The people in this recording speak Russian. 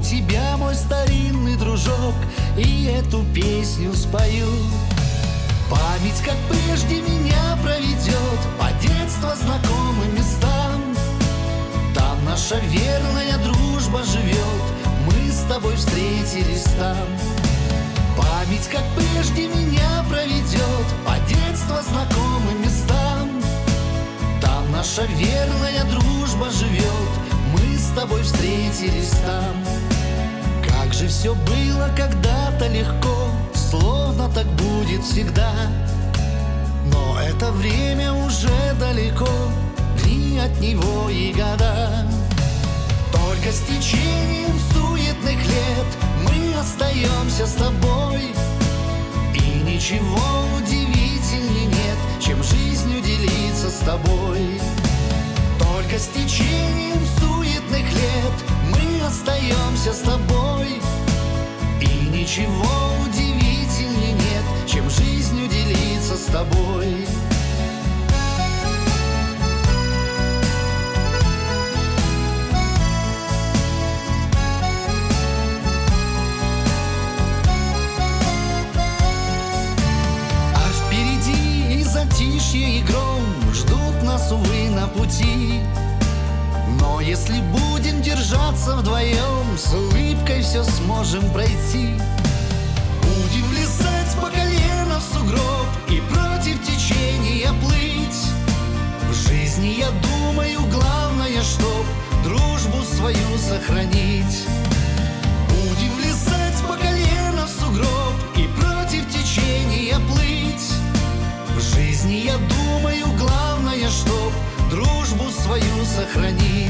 тебя, мой старинный дружок, и эту песню спою. Память, как прежде, меня проведет по детству знакомым местам. Там наша верная дружба живет, мы с тобой встретились там. Память, как прежде, меня проведет по детству знакомым местам. Там наша верная дружба живет, мы с тобой встретились там. Как же все было когда-то легко, словно так будет всегда. Но это время уже далеко, дни от него и года. Только с течением суетных лет мы остаемся с тобой. И ничего удивительней нет, чем жизнью делиться с тобой. Только с течением суетных лет мы остаемся с тобой. И ничего удивительней нет, чем жизнью делиться с тобой. Затишье и гром ждут нас, увы, на пути. Но если будем держаться вдвоем, с улыбкой все сможем пройти. Будем влезать по колено в сугроб и против течения плыть. В жизни, я думаю, главное, чтоб дружбу свою сохранить. Будем влезать по колено в сугроб и против течения плыть. В жизни, я думаю, главное, чтоб дружбу свою сохранить.